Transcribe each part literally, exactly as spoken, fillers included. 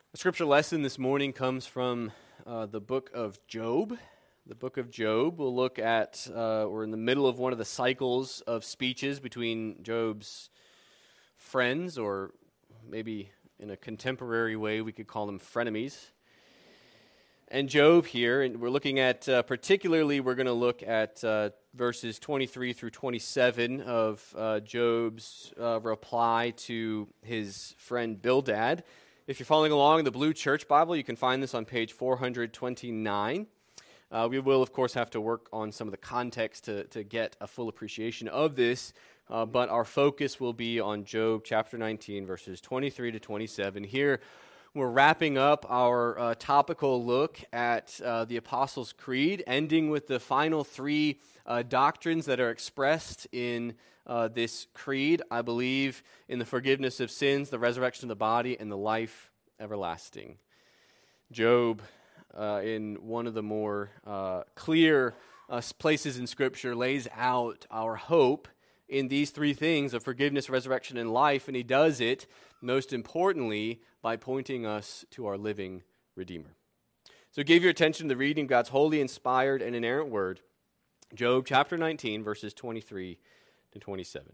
The scripture lesson this morning comes from uh, the book of Job. The book of Job. We'll look at, uh, we're in the middle of one of the cycles of speeches between Job's friends, or maybe in a contemporary way we could call them frenemies, and Job here. And we're looking at, uh, particularly, we're going to look at uh, verses twenty-three through twenty-seven of uh, Job's uh, reply to his friend Bildad. If you're following along in the Blue Church Bible, you can find this on page four hundred twenty-nine. Uh, we will, of course, have to work on some of the context to, to get a full appreciation of this, uh, but our focus will be on Job chapter nineteen, verses twenty-three to twenty-seven. Here, we're wrapping up our uh, topical look at uh, the Apostles' Creed, ending with the final three uh, doctrines that are expressed in Uh, this creed. I believe in the forgiveness of sins, the resurrection of the body, and the life everlasting. Job, uh, in one of the more uh, clear uh, places in Scripture, lays out our hope in these three things of forgiveness, resurrection, and life, and he does it, most importantly, by pointing us to our living Redeemer. So give your attention to the reading of God's holy, inspired, and inerrant word. Job chapter nineteen, verses twenty-three to twenty-seven.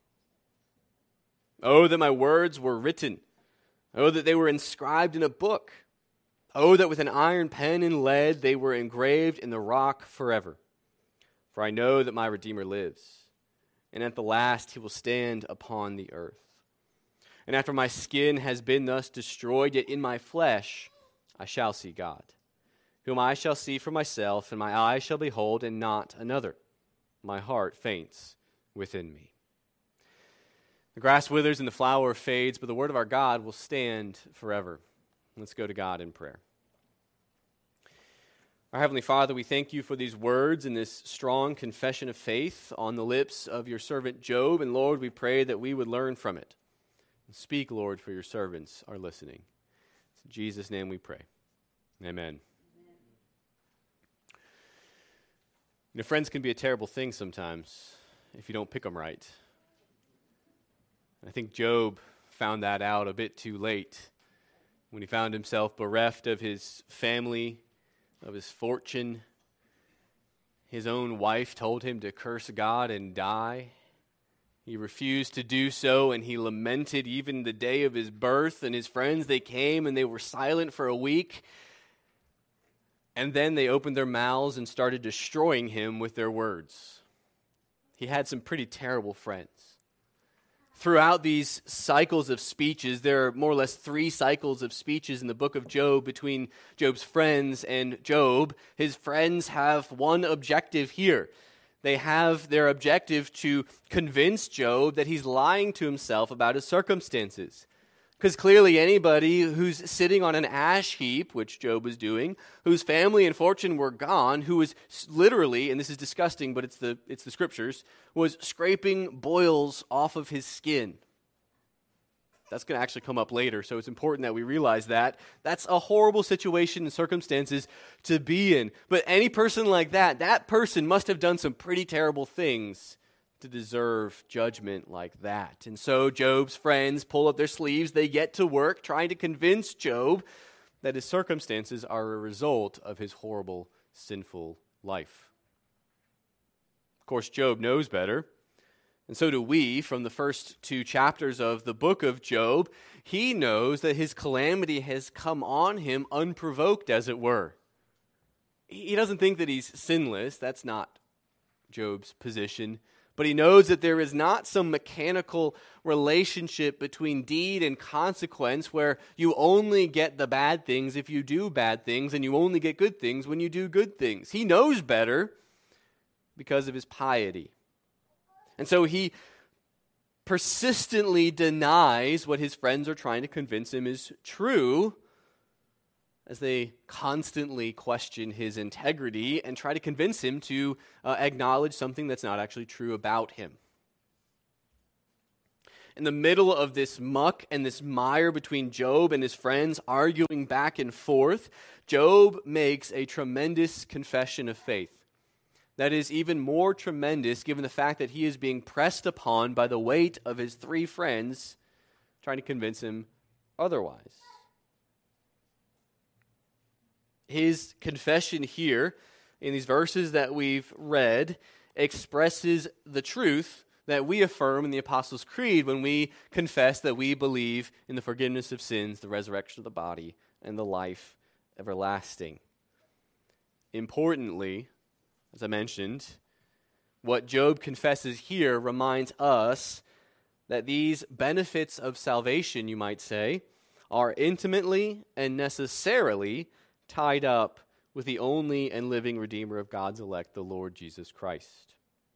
Oh, that my words were written. Oh, that they were inscribed in a book. Oh, that with an iron pen and lead they were engraved in the rock forever. For I know that my Redeemer lives, and at the last he will stand upon the earth. And after my skin has been thus destroyed, yet in my flesh I shall see God, whom I shall see for myself, and my eyes shall behold, and not another. My heart faints within me. The grass withers and the flower fades, but the word of our God will stand forever. Let's go to God in prayer. Our Heavenly Father, we thank you for these words and this strong confession of faith on the lips of your servant Job, and Lord, we pray that we would learn from it. Speak, Lord, for your servants are listening. It's in Jesus' name we pray. Amen. You know, friends can be a terrible thing sometimes if you don't pick them right. I think Job found that out a bit too late when he found himself bereft of his family, of his fortune. His own wife told him to curse God and die. He refused to do so, and he lamented even the day of his birth. And his friends, they came and they were silent for a week. And then they opened their mouths and started destroying him with their words. He had some pretty terrible friends. Throughout these cycles of speeches, there are more or less three cycles of speeches in the book of Job between Job's friends and Job. His friends have one objective here. They have their objective to convince Job that he's lying to himself about his circumstances. Because clearly anybody who's sitting on an ash heap, which Job was doing, whose family and fortune were gone, who was literally, and this is disgusting, but it's the it's the scriptures, was scraping boils off of his skin. That's going to actually come up later, so it's important that we realize that. That's a horrible situation and circumstances to be in. But any person like that, that person must have done some pretty terrible things to deserve judgment like that. And so Job's friends pull up their sleeves, they get to work trying to convince Job that his circumstances are a result of his horrible, sinful life. Of course, Job knows better, and so do we from the first two chapters of the book of Job. He knows that his calamity has come on him unprovoked, as it were. He doesn't think that he's sinless. That's not Job's position. But he knows that there is not some mechanical relationship between deed and consequence where you only get the bad things if you do bad things and you only get good things when you do good things. He knows better because of his piety. And so he persistently denies what his friends are trying to convince him is true, as they constantly question his integrity and try to convince him to uh, acknowledge something that's not actually true about him. In the middle of this muck and this mire between Job and his friends arguing back and forth, Job makes a tremendous confession of faith. That is even more tremendous given the fact that he is being pressed upon by the weight of his three friends trying to convince him otherwise. his confession here in these verses that we've read expresses the truth that we affirm in the Apostles' Creed when we confess that we believe in the forgiveness of sins, the resurrection of the body, and the life everlasting. Importantly, as I mentioned, what Job confesses here reminds us that these benefits of salvation, you might say, are intimately and necessarily tied up with the only and living Redeemer of God's elect, the Lord Jesus Christ.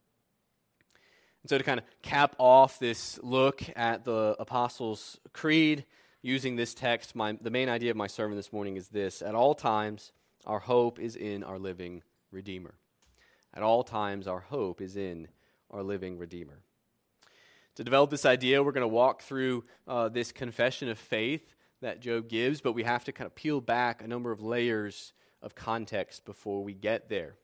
And so to kind of cap off this look at the Apostles' Creed, using this text, my, the main idea of my sermon this morning is this: at all times, our hope is in our living Redeemer. At all times, our hope is in our living Redeemer. To develop this idea, we're going to walk through uh, this confession of faith that Job gives, but we have to kind of peel back a number of layers of context before we get there.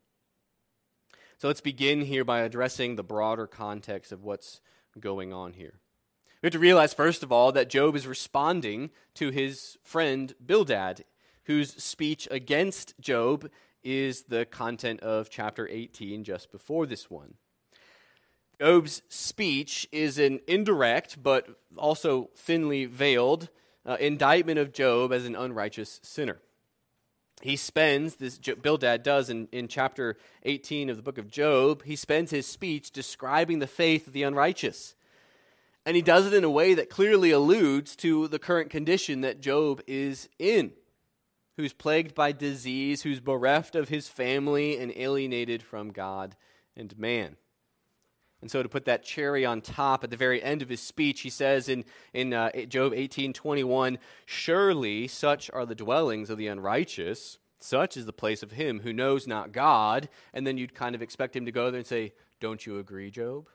So let's begin here by addressing the broader context of what's going on here. We have to realize, first of all, that Job is responding to his friend Bildad, whose speech against Job is the content of chapter eighteen, just before this one. Job's speech is an indirect, but also thinly veiled, uh, indictment of Job as an unrighteous sinner. He spends, this Bildad does in, in chapter eighteen of the book of Job, he spends his speech describing the faith of the unrighteous. And he does it in a way that clearly alludes to the current condition that Job is in, who's plagued by disease, who's bereft of his family and alienated from God and man. And so to put that cherry on top, at the very end of his speech, he says in, in uh, Job eighteen twenty-one, "Surely such are the dwellings of the unrighteous, such is the place of him who knows not God." And then you'd kind of expect him to go there and say, "Don't you agree, Job?"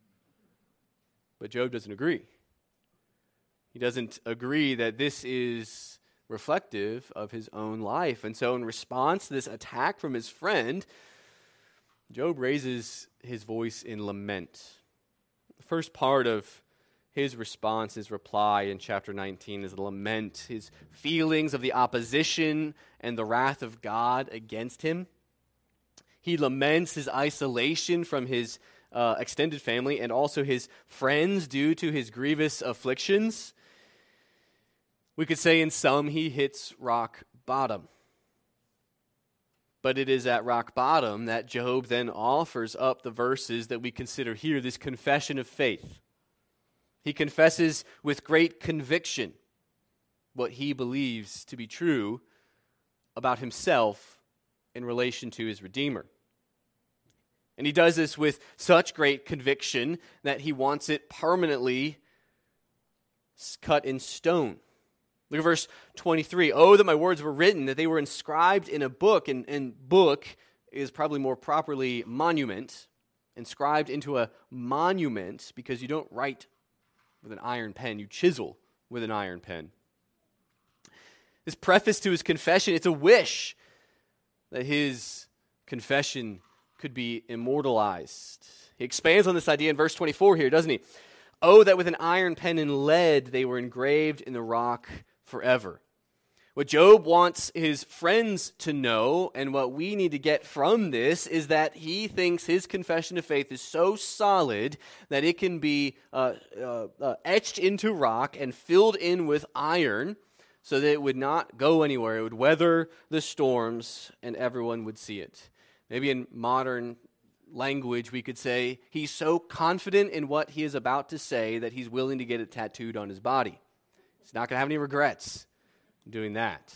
But Job doesn't agree. He doesn't agree that this is reflective of his own life. And so in response to this attack from his friend, Job raises his voice in lament. The first part of his response, his reply in chapter nineteen, is lament, his feelings of the opposition and the wrath of God against him. He laments his isolation from his uh, extended family and also his friends due to his grievous afflictions. We could say in sum, he hits rock bottom. But it is at rock bottom that Job then offers up the verses that we consider here, this confession of faith. He confesses with great conviction what he believes to be true about himself in relation to his Redeemer. And he does this with such great conviction that he wants it permanently cut in stone. Look at verse twenty-three. "Oh, that my words were written, that they were inscribed in a book." And, and book is probably more properly monument. Inscribed into a monument, because you don't write with an iron pen. You chisel with an iron pen. This preface to his confession, it's a wish that his confession could be immortalized. He expands on this idea in verse twenty-four here, doesn't he? "Oh, that with an iron pen and lead they were engraved in the rock forever." What Job wants his friends to know, and what we need to get from this, is that he thinks his confession of faith is so solid that it can be uh, uh, uh, etched into rock and filled in with iron so that it would not go anywhere. It would weather the storms and everyone would see it. Maybe in modern language we could say he's so confident in what he is about to say that he's willing to get it tattooed on his body. He's not going to have any regrets doing that.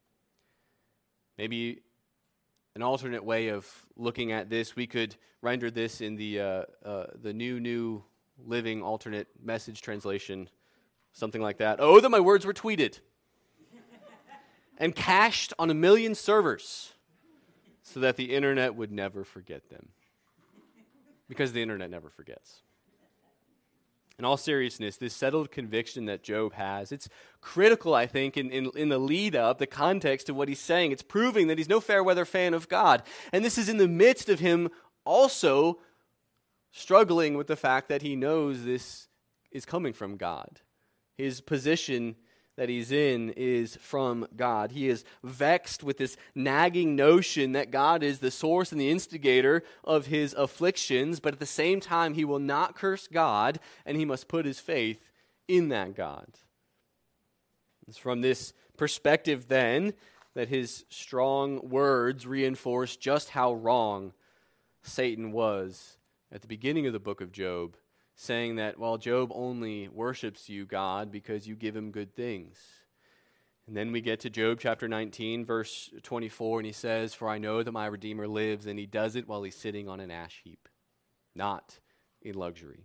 Maybe an alternate way of looking at this, we could render this in the uh, uh, the new, new living alternate message translation, something like that. "Oh, that my words were tweeted and cached on a million servers so that the internet would never forget them." Because the internet never forgets. In all seriousness, this settled conviction that Job has, it's critical, I think, in, in, in the lead-up, the context of what he's saying. It's proving that he's no fair-weather fan of God. And this is in the midst of him also struggling with the fact that he knows this is coming from God. His position that he's in is from God. He is vexed with this nagging notion that God is the source and the instigator of his afflictions, but at the same time he will not curse God, and he must put his faith in that God. It's from this perspective then that his strong words reinforce just how wrong Satan was at the beginning of the book of Job, saying that, well, Job only worships you, God, because you give him good things. And then we get to Job chapter nineteen, verse twenty-four, and he says, "For I know that my Redeemer lives, and he does it while he's sitting on an ash heap, not in luxury."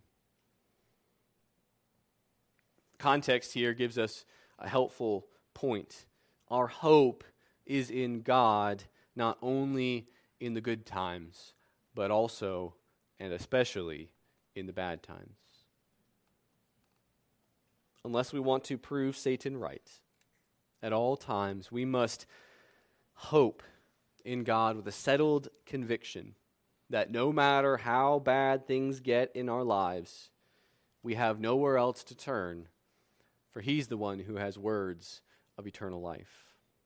Context here gives us a helpful point. Our hope is in God, not only in the good times, but also and especially in the bad times. Unless we want to prove Satan right, at all times we must hope in God with a settled conviction that no matter how bad things get in our lives, we have nowhere else to turn, for he's the one who has words of eternal life.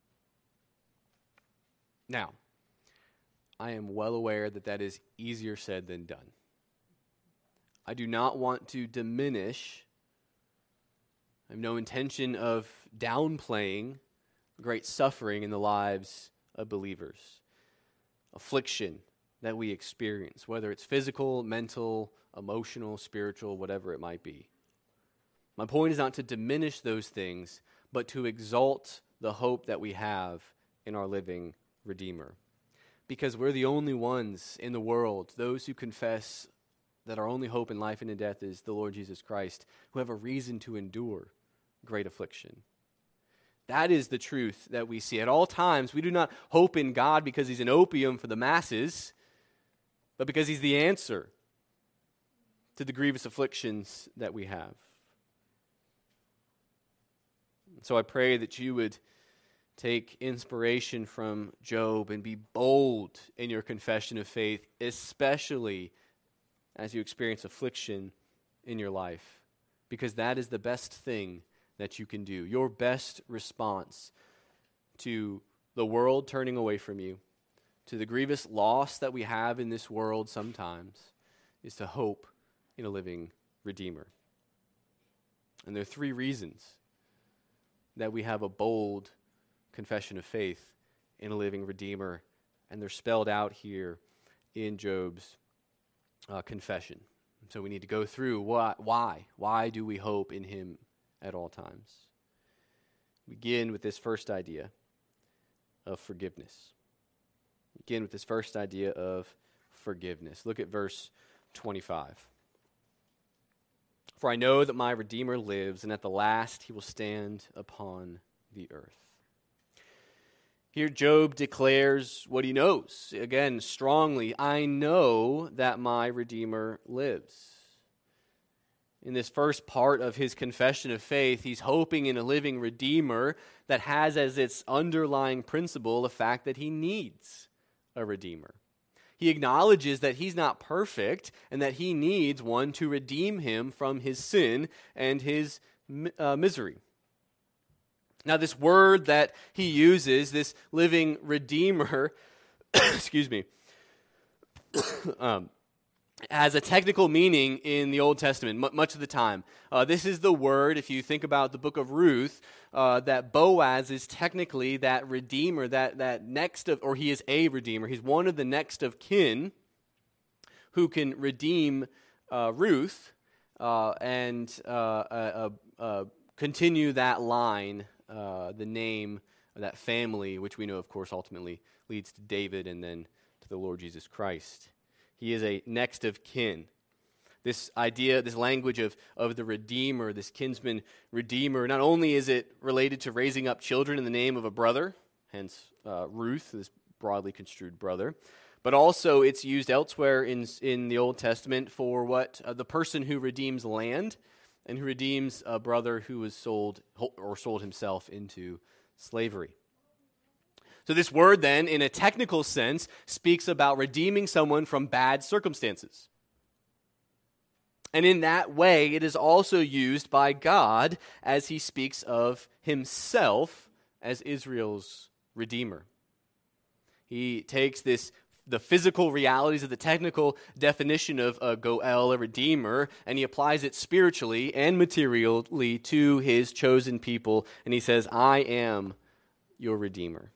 Now, I am well aware that that is easier said than done. I do not want to diminish, I have no intention of downplaying great suffering in the lives of believers, affliction that we experience, whether it's physical, mental, emotional, spiritual, whatever it might be. My point is not to diminish those things, but to exalt the hope that we have in our living Redeemer. Because we're the only ones in the world, those who confess that our only hope in life and in death is the Lord Jesus Christ, who have a reason to endure great affliction. That is the truth that we see. At all times, we do not hope in God because he's an opium for the masses, but because he's the answer to the grievous afflictions that we have. So I pray that you would take inspiration from Job and be bold in your confession of faith, especially as you experience affliction in your life, because that is the best thing that you can do. Your best response to the world turning away from you, to the grievous loss that we have in this world sometimes, is to hope in a living Redeemer. And there are three reasons that we have a bold confession of faith in a living Redeemer, and they're spelled out here in Job's uh, confession. So we need to go through why, why, why do we hope in him at all times? We begin with this first idea of forgiveness. Begin with this first idea of forgiveness. Look at verse twenty-five. "For I know that my Redeemer lives, and at the last he will stand upon the earth." Here Job declares what he knows, again, strongly. I know that my Redeemer lives. In this first part of his confession of faith, he's hoping in a living Redeemer that has as its underlying principle the fact that he needs a Redeemer. He acknowledges that he's not perfect and that he needs one to redeem him from his sin and his uh, misery. Now, this word that he uses, this living Redeemer, excuse me, um, has a technical meaning in the Old Testament m- much of the time. Uh, this is the word, if you think about the book of Ruth, uh, that Boaz is technically that Redeemer, that, that next of, or he is a Redeemer. He's one of the next of kin who can redeem uh, Ruth uh, and uh, uh, uh, continue that line. Uh, the name of that family, which we know, of course, ultimately leads to David and then to the Lord Jesus Christ. He is a next of kin. This idea, this language of, of the Redeemer, this kinsman Redeemer, not only is it related to raising up children in the name of a brother, hence uh, Ruth, this broadly construed brother, but also it's used elsewhere in, in the Old Testament for what uh, the person who redeems land and who redeems a brother who was sold or sold himself into slavery. So this word then, in a technical sense, speaks about redeeming someone from bad circumstances. And in that way, it is also used by God as he speaks of himself as Israel's Redeemer. He takes this the physical realities of the technical definition of a Goel, a Redeemer, and he applies it spiritually and materially to his chosen people, and he says, I am your Redeemer.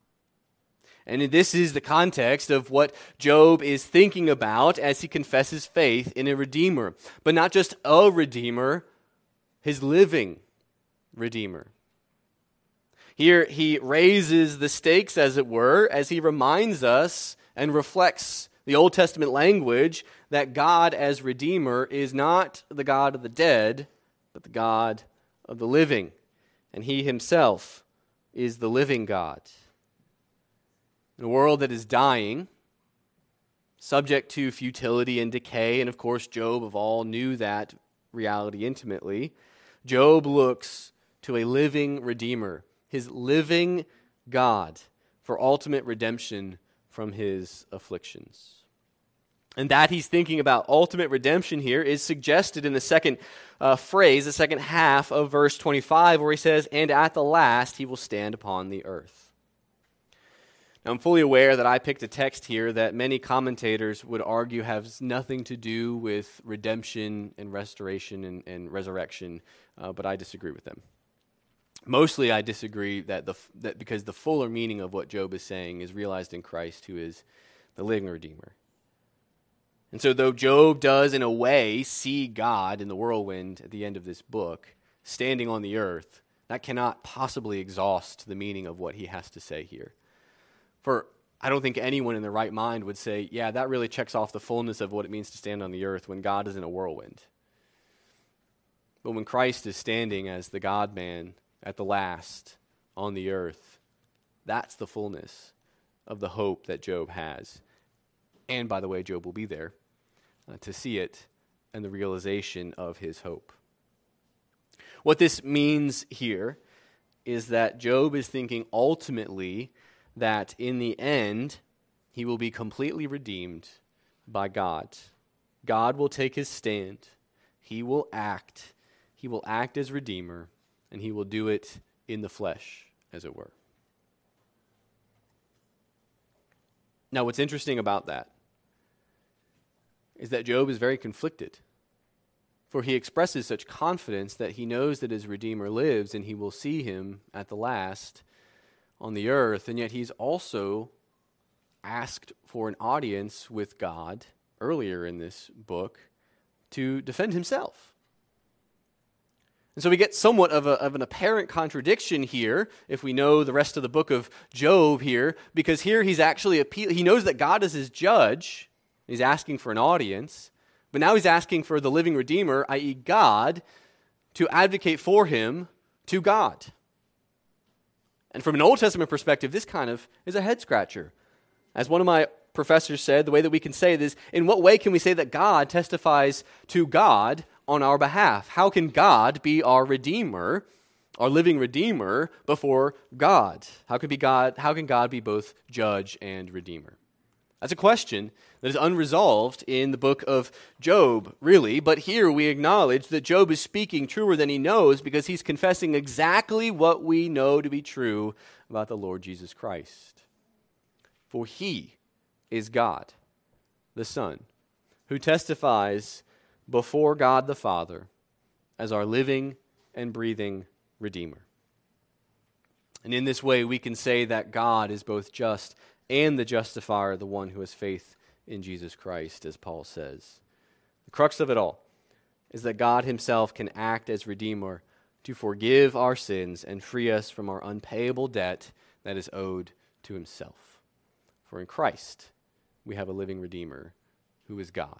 And this is the context of what Job is thinking about as he confesses faith in a Redeemer. But not just a Redeemer, his living Redeemer. Here he raises the stakes, as it were, as he reminds us and reflects the Old Testament language that God as Redeemer is not the God of the dead, but the God of the living. And he himself is the living God. In a world that is dying, subject to futility and decay, and of course Job of all knew that reality intimately, Job looks to a living Redeemer, his living God, for ultimate redemption from his afflictions. And that he's thinking about ultimate redemption here is suggested in the second uh, phrase, the second half of verse twenty-five, where he says, and at the last he will stand upon the earth. Now, I'm fully aware that I picked a text here that many commentators would argue has nothing to do with redemption and restoration and, and resurrection, uh, but I disagree with them. Mostly I disagree that the that because the fuller meaning of what Job is saying is realized in Christ, who is the living Redeemer. And so though Job does in a way see God in the whirlwind at the end of this book, standing on the earth, that cannot possibly exhaust the meaning of what he has to say here. For I don't think anyone in their right mind would say, yeah, that really checks off the fullness of what it means to stand on the earth when God is in a whirlwind. But when Christ is standing as the God-man at the last on the earth, that's the fullness of the hope that Job has. And by the way, Job will be there uh, to see it and the realization of his hope. What this means here is that Job is thinking ultimately that in the end, he will be completely redeemed by God. God will take his stand. He will act. He will act as Redeemer, and he will do it in the flesh, as it were. Now, what's interesting about that is that Job is very conflicted. For he expresses such confidence that he knows that his Redeemer lives and he will see him at the last on the earth, and yet he's also asked for an audience with God earlier in this book to defend himself. And so we get somewhat of, a, of an apparent contradiction here, if we know the rest of the book of Job here, because here he's actually appeal. He knows that God is his judge. He's asking for an audience, but now he's asking for the living Redeemer, that is. God, to advocate for him to God. And from an Old Testament perspective, this kind of is a head-scratcher. As one of my professors said, the way that we can say this, in what way can we say that God testifies to God on our behalf? How can God be our Redeemer, our living Redeemer, before God? How can be God? How can God be both judge and Redeemer? That's a question that is unresolved in the book of Job, really. But here we acknowledge that Job is speaking truer than he knows because he's confessing exactly what we know to be true about the Lord Jesus Christ. For he is God, the Son, who testifies before God the Father as our living and breathing Redeemer. And in this way, we can say that God is both just and the justifier, the one who has faith in Jesus Christ, as Paul says. The crux of it all is that God himself can act as Redeemer to forgive our sins and free us from our unpayable debt that is owed to himself. For in Christ, we have a living Redeemer who is God.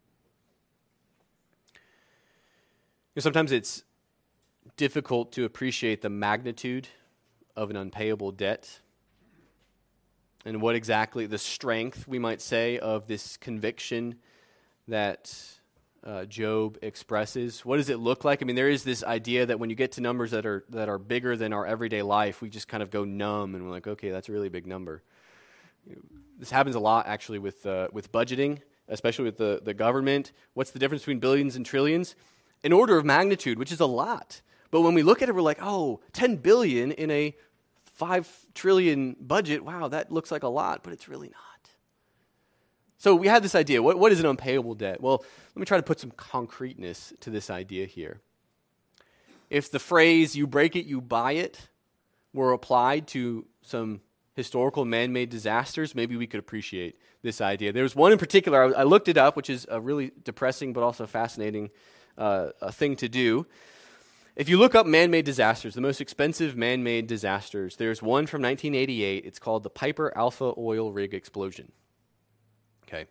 You know, sometimes it's difficult to appreciate the magnitude of an unpayable debt and what exactly the strength, we might say, of this conviction that uh, Job expresses. What does it look like? I mean, there is this idea that when you get to numbers that are that are bigger than our everyday life, we just kind of go numb and we're like, okay, that's a really big number. This happens a lot, actually, with uh, with budgeting especially with the, the government. What's the difference between billions and trillions? An order of magnitude, which is a lot. But when we look at it, we're like, oh, ten billion in a five trillion budget, wow, that looks like a lot, but it's really not. So we had this idea, what, what is an unpayable debt? Well, let me try to put some concreteness to this idea here. If the phrase, you break it, you buy it, were applied to some historical man-made disasters, maybe we could appreciate this idea. There was one in particular, I, I looked it up, which is a really depressing but also fascinating uh, a thing to do. If you look up man-made disasters, the most expensive man-made disasters, there's one from nineteen eighty-eight. It's called the Piper Alpha oil rig explosion. Okay.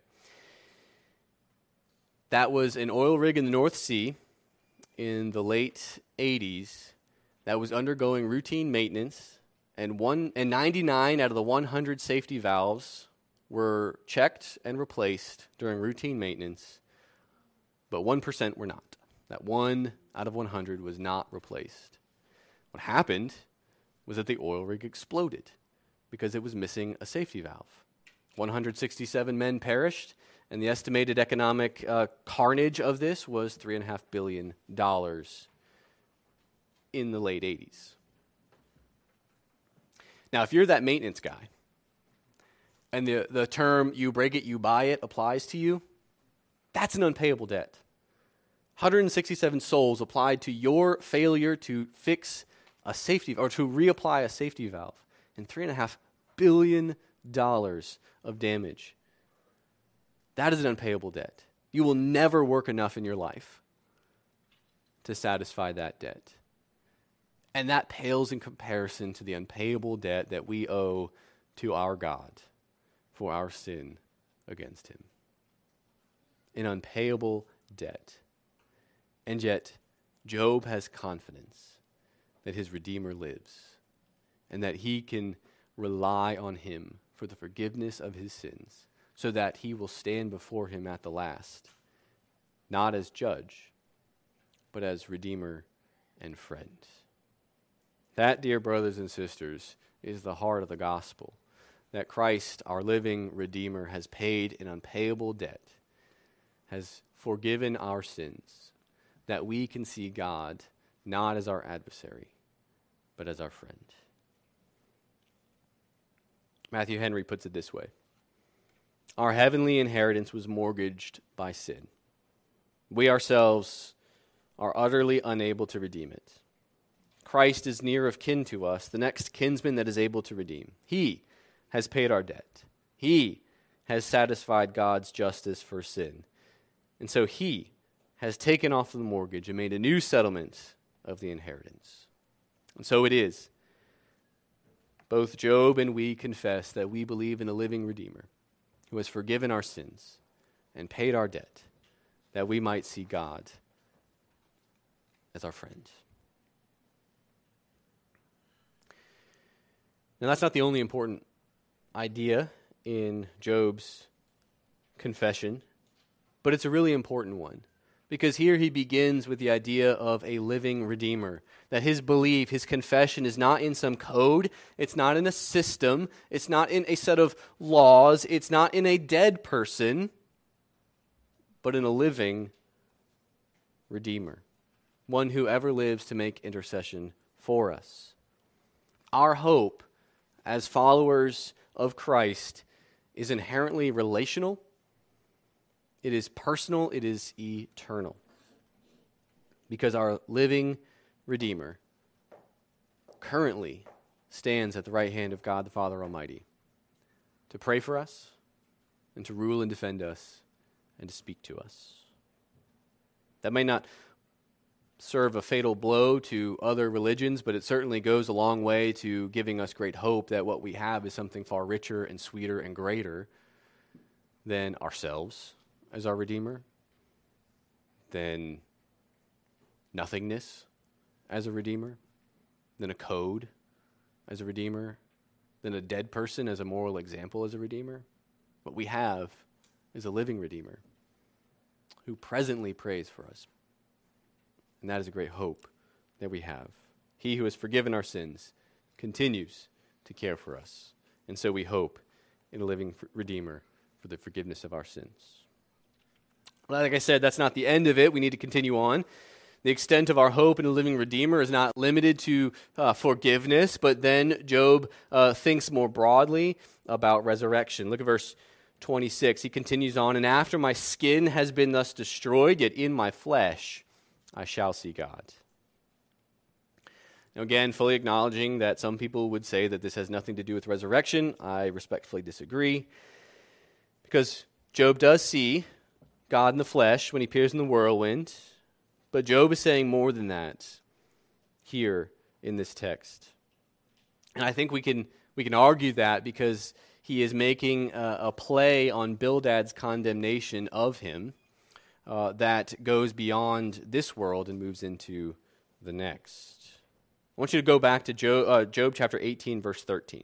That was an oil rig in the North Sea in the late eighties that was undergoing routine maintenance, and one and ninety-nine out of the one hundred safety valves were checked and replaced during routine maintenance, but one percent were not. That one out of one hundred was not replaced. What happened was that the oil rig exploded because it was missing a safety valve. one hundred sixty-seven men perished, and the estimated economic uh, carnage of this was three point five billion dollars in the late eighties. Now, if you're that maintenance guy, and the, the term you break it, you buy it applies to you, that's an unpayable debt. one hundred sixty-seven souls applied to your failure to fix a safety or to reapply a safety valve, and three and a half billion dollars of damage. That is an unpayable debt. You will never work enough in your life to satisfy that debt. And that pales in comparison to the unpayable debt that we owe to our God for our sin against him. An unpayable debt. And yet, Job has confidence that his Redeemer lives and that he can rely on him for the forgiveness of his sins so that he will stand before him at the last, not as judge, but as Redeemer and friend. That, dear brothers and sisters, is the heart of the gospel, that Christ, our living Redeemer, has paid an unpayable debt, has forgiven our sins, that we can see God not as our adversary, but as our friend. Matthew Henry puts it this way: our heavenly inheritance was mortgaged by sin. We ourselves are utterly unable to redeem it. Christ is near of kin to us, the next kinsman that is able to redeem. He has paid our debt. He has satisfied God's justice for sin. And so he has taken off the mortgage and made a new settlement of the inheritance. And so it is. Both Job and we confess that we believe in a living Redeemer who has forgiven our sins and paid our debt, that we might see God as our friend. Now, that's not the only important idea in Job's confession, but it's a really important one. Because here he begins with the idea of a living Redeemer, that his belief, his confession is not in some code, it's not in a system, it's not in a set of laws, it's not in a dead person, but in a living Redeemer, one who ever lives to make intercession for us. Our hope as followers of Christ is inherently relational. It is personal, it is eternal. Because our living Redeemer currently stands at the right hand of God the Father Almighty to pray for us and to rule and defend us and to speak to us. That may not serve a fatal blow to other religions, but it certainly goes a long way to giving us great hope that what we have is something far richer and sweeter and greater than ourselves as our Redeemer, than nothingness as a Redeemer, than a code as a Redeemer, than a dead person as a moral example as a Redeemer. What we have is a living Redeemer who presently prays for us. And that is a great hope that we have. He who has forgiven our sins continues to care for us. And so we hope in a living Redeemer for the forgiveness of our sins. Like I said, that's not the end of it. We need to continue on. The extent of our hope in a living Redeemer is not limited to uh, forgiveness, but then Job uh, thinks more broadly about resurrection. Look at verse twenty-six. He continues on, "And after my skin has been thus destroyed, yet in my flesh I shall see God." Now again, fully acknowledging that some people would say that this has nothing to do with resurrection, I respectfully disagree. Because Job does see God in the flesh when he appears in the whirlwind, but Job is saying more than that here in this text. And I think we can we can argue that because he is making a, a play on Bildad's condemnation of him uh, that goes beyond this world and moves into the next. I want you to go back to Job, uh, Job chapter eighteen, verse thirteen.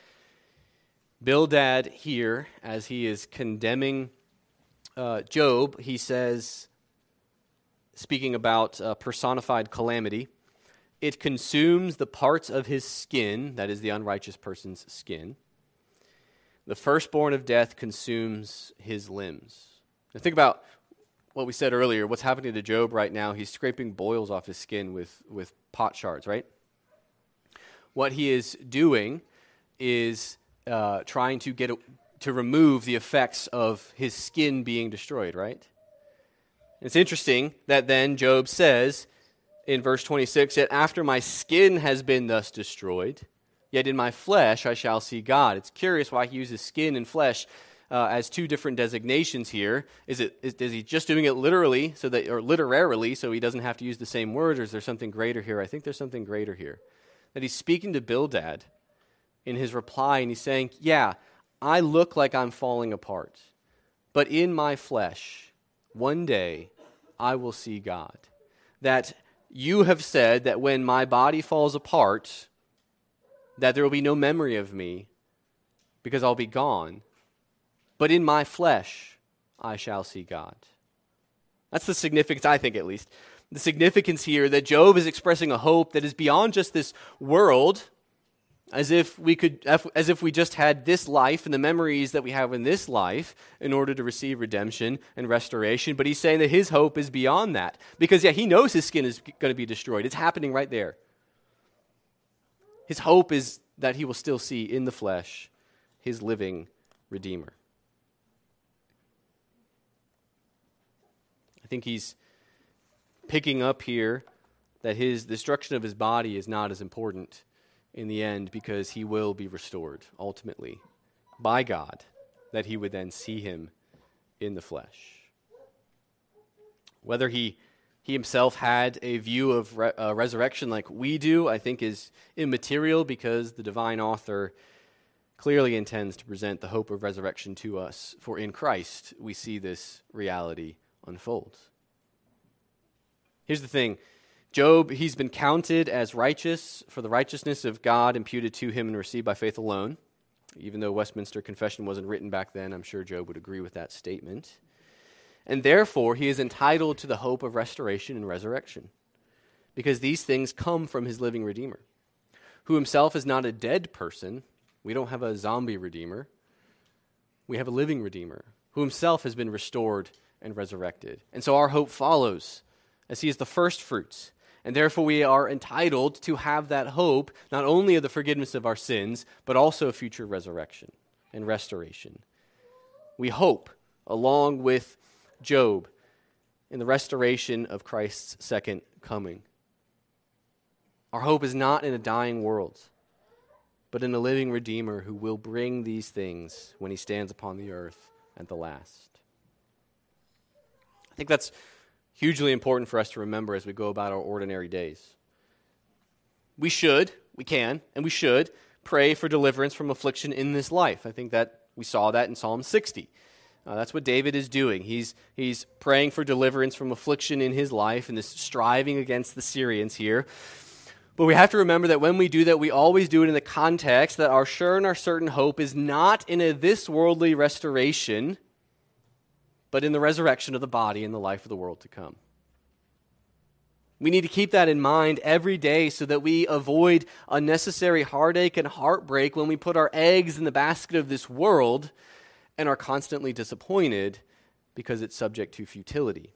Bildad here, as he is condemning uh, Job, he says, speaking about uh, personified calamity, "It consumes the parts of his skin," that is the unrighteous person's skin. "The firstborn of death consumes his limbs." Now think about what we said earlier. What's happening to Job right now? He's scraping boils off his skin with, with pot shards, right? What he is doing is uh, trying to get a, to remove the effects of his skin being destroyed, right? It's interesting that then Job says in verse twenty-six, "Yet after my skin has been thus destroyed, yet in my flesh I shall see God." It's curious why he uses skin and flesh uh, as two different designations here. Is it is, is he just doing it literally, so that, or literarily, so he doesn't have to use the same word, or is there something greater here? I think there's something greater here. That he's speaking to Bildad in his reply, and he's saying, yeah, I look like I'm falling apart, but in my flesh, one day I will see God. That you have said that when my body falls apart, that there will be no memory of me because I'll be gone. But in my flesh, I shall see God. That's the significance, I think at least, the significance here that Job is expressing a hope that is beyond just this world, as if we could, as if we just had this life and the memories that we have in this life in order to receive redemption and restoration. But he's saying that his hope is beyond that. Because, yeah, he knows his skin is going to be destroyed. It's happening right there. His hope is that he will still see in the flesh his living Redeemer. I think he's picking up here that his the destruction of his body is not as important in the end, because he will be restored ultimately by God, that he would then see him in the flesh. Whether he he himself had a view of re, uh, resurrection like we do, I think is immaterial, because the divine author clearly intends to present the hope of resurrection to us, for in Christ we see this reality unfold. Here's the thing. Job, he's been counted as righteous for the righteousness of God imputed to him and received by faith alone. Even though Westminster Confession wasn't written back then, I'm sure Job would agree with that statement. And therefore, he is entitled to the hope of restoration and resurrection, because these things come from his living Redeemer, who himself is not a dead person. We don't have a zombie Redeemer. We have a living Redeemer, who himself has been restored and resurrected. And so our hope follows, as he is the first fruits. And therefore we are entitled to have that hope, not only of the forgiveness of our sins, but also of future resurrection and restoration. We hope, along with Job, in the restoration of Christ's second coming. Our hope is not in a dying world, but in a living Redeemer who will bring these things when he stands upon the earth at the last. I think that's hugely important for us to remember as we go about our ordinary days. We should, we can, and we should pray for deliverance from affliction in this life. I think that we saw that in Psalm sixty. Uh, that's what David is doing. He's he's praying for deliverance from affliction in his life and this striving against the Syrians here. But we have to remember that when we do that, we always do it in the context that our sure and our certain hope is not in a this worldly restoration, but in the resurrection of the body and the life of the world to come. We need to keep that in mind every day so that we avoid unnecessary heartache and heartbreak when we put our eggs in the basket of this world and are constantly disappointed because it's subject to futility.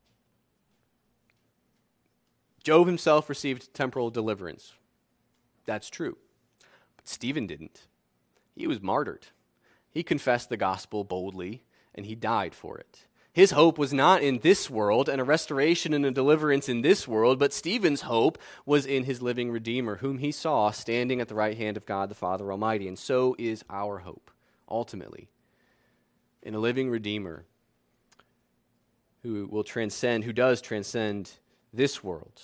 Job himself received temporal deliverance. That's true. But Stephen didn't. He was martyred. He confessed the gospel boldly, and he died for it. His hope was not in this world and a restoration and a deliverance in this world, but Stephen's hope was in his living Redeemer, whom he saw standing at the right hand of God the Father Almighty. And so is our hope, ultimately, in a living Redeemer who will transcend, who does transcend this world.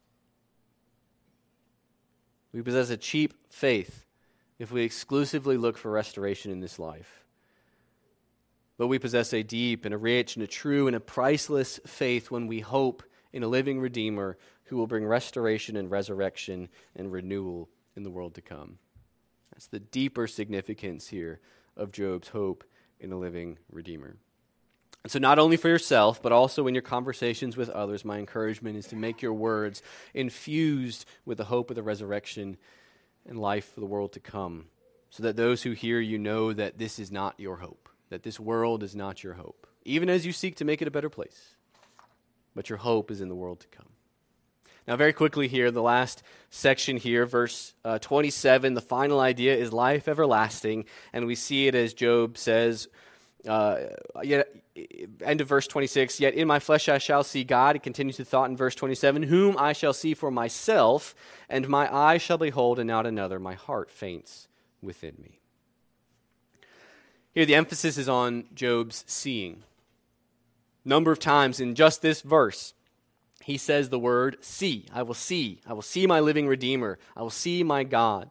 We possess a cheap faith if we exclusively look for restoration in this life. But we possess a deep and a rich and a true and a priceless faith when we hope in a living Redeemer who will bring restoration and resurrection and renewal in the world to come. That's the deeper significance here of Job's hope in a living Redeemer. And so not only for yourself, but also in your conversations with others, my encouragement is to make your words infused with the hope of the resurrection and life for the world to come, so that those who hear you know that this is not your hope, that this world is not your hope, even as you seek to make it a better place. But your hope is in the world to come. Now, very quickly here, the last section here, verse uh, twenty-seven, the final idea is life everlasting, and we see it as Job says, uh, yet, end of verse twenty-six, yet in my flesh I shall see God. He continues the thought in verse twenty-seven, whom I shall see for myself, and my eye shall behold and not another. My heart faints within me. Here the emphasis is on Job's seeing. Number of times in just this verse, he says the word see. I will see. I will see my living Redeemer. I will see my God.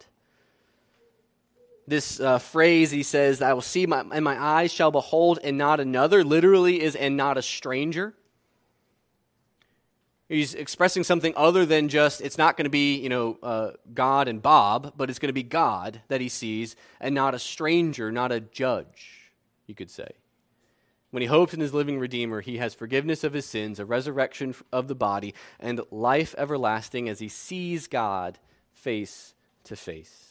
This uh, phrase he says, I will see, my, and my eyes shall behold and not another, literally is and not a stranger. He's expressing something other than just, it's not going to be, you know, uh, God and Bob, but it's going to be God that he sees and not a stranger, not a judge, you could say. When he hopes in his living Redeemer, he has forgiveness of his sins, a resurrection of the body, and life everlasting as he sees God face to face.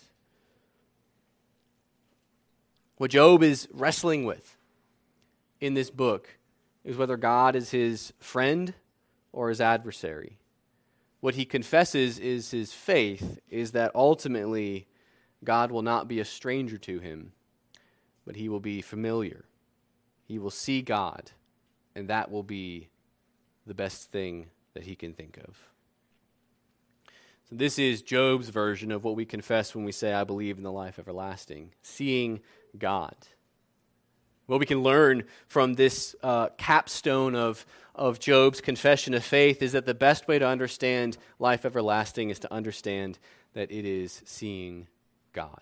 What Job is wrestling with in this book is whether God is his friend or his adversary. What he confesses is his faith is that ultimately God will not be a stranger to him, but he will be familiar. He will see God, and that will be the best thing that he can think of. So this is Job's version of what we confess when we say, I believe in the life everlasting, seeing God. What we can learn from this uh, capstone of, of Job's confession of faith is that the best way to understand life everlasting is to understand that it is seeing God.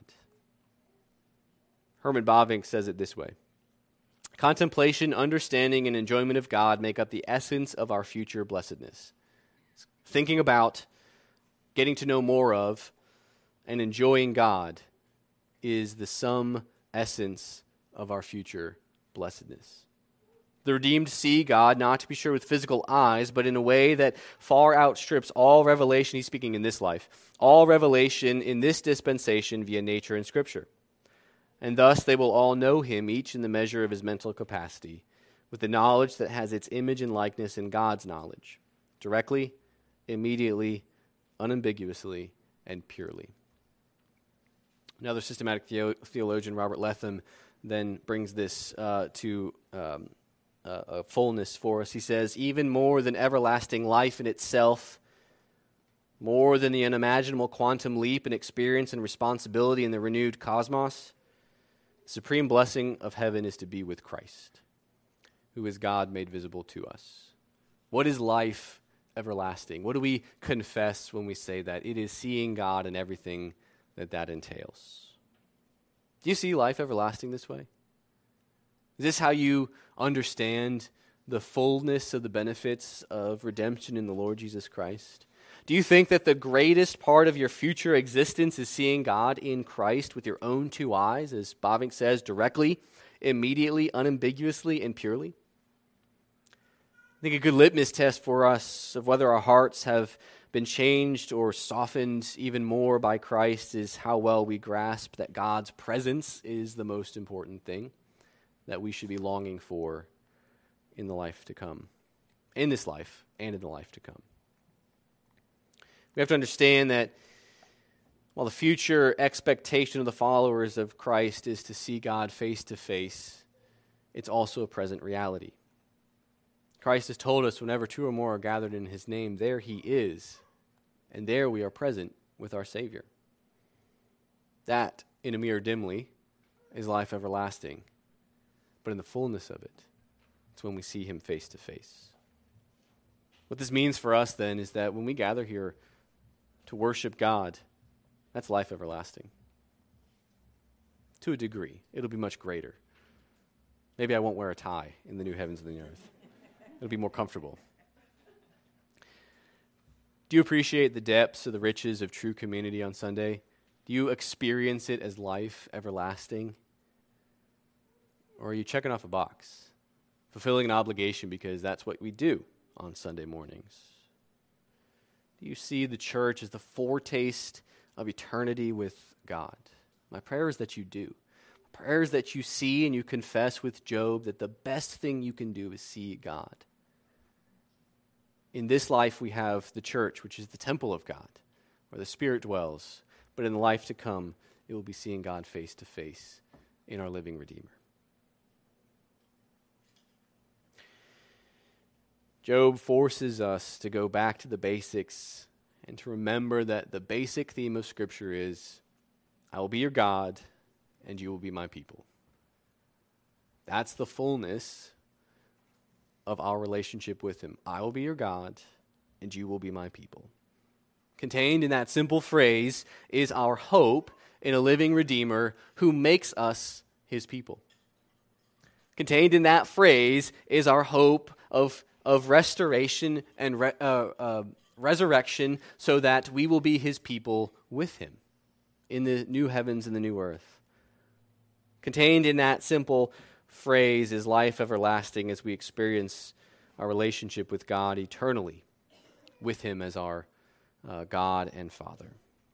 Herman Bavinck says it this way. Contemplation, understanding, and enjoyment of God make up the essence of our future blessedness. Thinking about, getting to know more of, and enjoying God is the sum essence of our future blessedness. The redeemed see God, not to be sure with physical eyes, but in a way that far outstrips all revelation, he's speaking in this life, all revelation in this dispensation via nature and Scripture. And thus they will all know him, each in the measure of his mental capacity, with the knowledge that has its image and likeness in God's knowledge, directly, immediately, unambiguously, and purely. Another systematic theo- theologian, Robert Letham, then brings this uh, to um, uh, a fullness for us. He says, even more than everlasting life in itself, more than the unimaginable quantum leap in experience and responsibility in the renewed cosmos, the supreme blessing of heaven is to be with Christ, who is God made visible to us. What is life everlasting? What do we confess when we say that? It is seeing God and everything that that entails. Do you see life everlasting this way? Is this how you understand the fullness of the benefits of redemption in the Lord Jesus Christ? Do you think that the greatest part of your future existence is seeing God in Christ with your own two eyes, as Bavinck says, directly, immediately, unambiguously, and purely? I think a good litmus test for us of whether our hearts have been changed or softened even more by Christ is how well we grasp that God's presence is the most important thing that we should be longing for in the life to come, in this life and in the life to come. We have to understand that while the future expectation of the followers of Christ is to see God face to face, it's also a present reality. Christ has told us whenever two or more are gathered in his name, there he is, and there we are present with our Savior. That, in a mirror dimly, is life everlasting. But in the fullness of it, it's when we see him face to face. What this means for us then is that when we gather here to worship God, that's life everlasting. To a degree. It'll be much greater. Maybe I won't wear a tie in the new heavens and the earth. It'll be more comfortable. Do you appreciate the depths of the riches of true community on Sunday? Do you experience it as life everlasting? Or are you checking off a box, fulfilling an obligation because that's what we do on Sunday mornings? Do you see the church as the foretaste of eternity with God? My prayer is that you do. My prayer is that you see and you confess with Job that the best thing you can do is see God. In this life we have the church, which is the temple of God, where the Spirit dwells. But in the life to come, it will be seeing God face to face in our living Redeemer. Job forces us to go back to the basics and to remember that the basic theme of Scripture is, I will be your God, and you will be my people. That's the fullness of our relationship with him. I will be your God, and you will be my people. Contained in that simple phrase is our hope in a living Redeemer who makes us his people. Contained in that phrase is our hope of, of restoration and re, uh, uh, resurrection so that we will be his people with him in the new heavens and the new earth. Contained in that simple phrase is life everlasting as we experience our relationship with God eternally, with him as our uh, God and Father.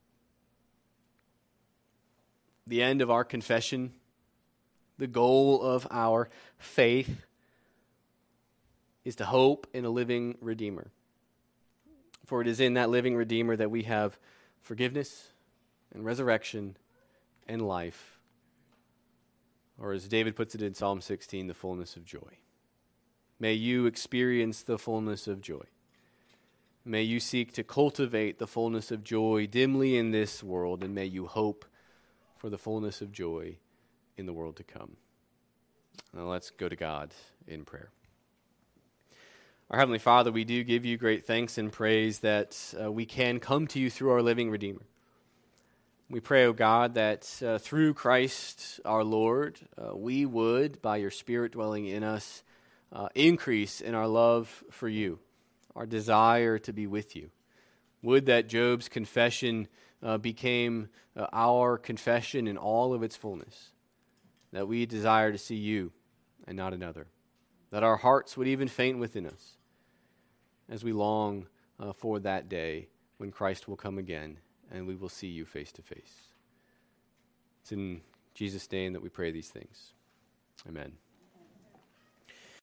The end of our confession, the goal of our faith, is to hope in a living Redeemer. For it is in that living Redeemer that we have forgiveness and resurrection and life. Or as David puts it in Psalm sixteen, the fullness of joy. May you experience the fullness of joy. May you seek to cultivate the fullness of joy dimly in this world, and may you hope for the fullness of joy in the world to come. Now let's go to God in prayer. Our Heavenly Father, we do give you great thanks and praise that uh, we can come to you through our living Redeemer. We pray, O God, that uh, through Christ our Lord, uh, we would, by your Spirit dwelling in us, uh, increase in our love for you, our desire to be with you. Would that Job's confession uh, became uh, our confession in all of its fullness, that we desire to see you and not another, that our hearts would even faint within us as we long uh, for that day when Christ will come again and we will see you face to face. It's in Jesus' name that we pray these things. Amen.